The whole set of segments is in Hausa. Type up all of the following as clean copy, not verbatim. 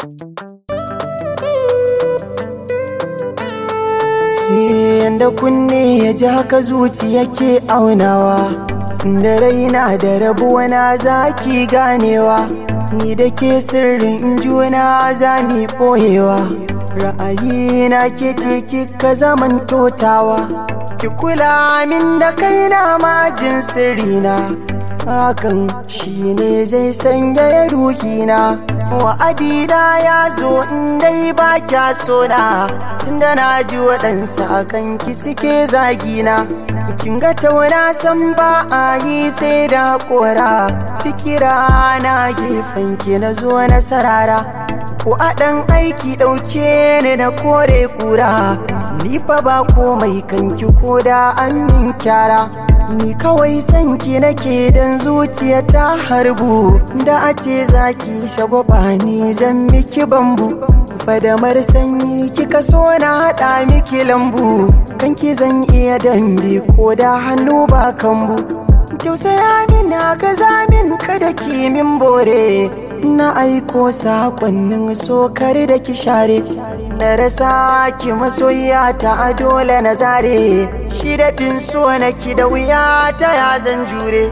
Yanda kunne ya ji haka zuciya ke aunawa, da raina da rabuwa na zaki ganewa, ni da ke sirrin juna za mi ɓoyewa. Ra'ayina ke ce kika zaman totawa, ki kula min da kaina majin sirrina, hakan shine zai sanya ruhina. Wa'adina ya zo in dai ba kya sona, tunda na ji waɗansu akan ki suke zagina. Kin ga tauna san ba a yi sai da haƙora, fikira na gefen ki na zo na sarara. Ko a ɗan aiki ɗauke ni na kore kura, ni fa ba komai kanki ko da an min kyara. Ni kawai sanki nake dan zuciya ta harbu, da a ce zaki shagwaba ni zan miki bambu. Fadamar sanyi kika so na haɗa miki lambu, kanki zan iya dambe ko da hannu ba kambu. Tausaya min haka zamin kada ki min bore, na aiko sakonnin sokar da ki share. Na rasa ki masoyiya ta dole na zare, shi da fin so na ki da wuya ta ya zan jure.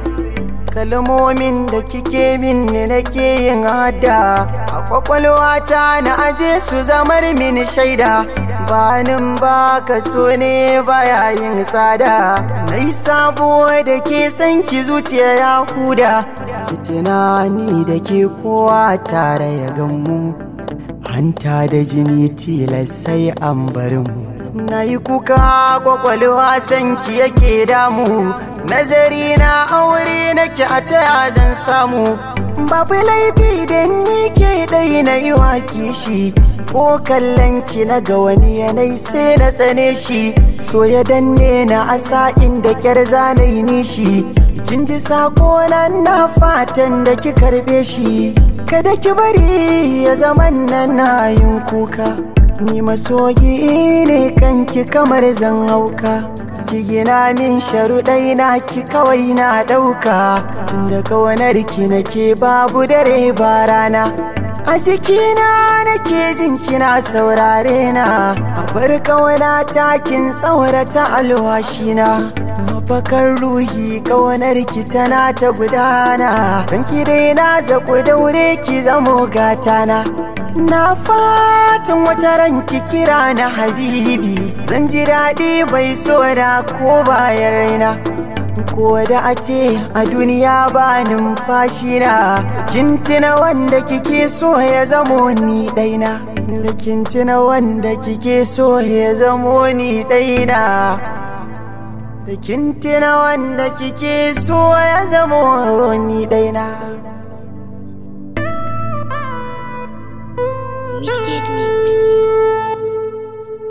Kalmomin da kike min ne nake yin hada, a kwakwalwata na aje su zamar min shaida. Banin baka so ne baya yin tsada, na yi sabo da ke san ki zuciya ya huda. Ki tunani da ke kowa tare ya gammu, hanta da jini tilas sai an bar mu. Na yi kuka kwakwalwa sanki yake damu, nazari na aure nake a taya zan samu. Babu laifi da ni ke ɗai na yi wa kishi, ko kallon ki na ga wani yanayi sai na tsane shi. So ya danne na asa inda kyar zanayi nishi, kin ji sako nan na fatan da ki karbe shi. Kada ki bari ya zaman nan na yin kuka, ni masoyi ne kanki kamar zan hauka. Ki gina min sharuɗai na ki kawai na ɗauka, tunda kawanar ki nake babu dare ba rana. A jikina nake jin kina saurare na, a bar kawana takin tsaurata alwashina. Mafakar ruhi kawanar ki tana ta gudana, don ki dai na zaku daure ki zamo gatana. Na fatan wata ranki kira na habibi, zan ji daɗi bai so da ko bayan raina. Ko da a ce a duniya ba numfashi na, kin tuna wanda kike so ya zamo ni ɗaina. Da kin tuna wanda kike so ya zamo ni ɗaina. Da kin tuna wanda kike so ya zamo ni ɗaina.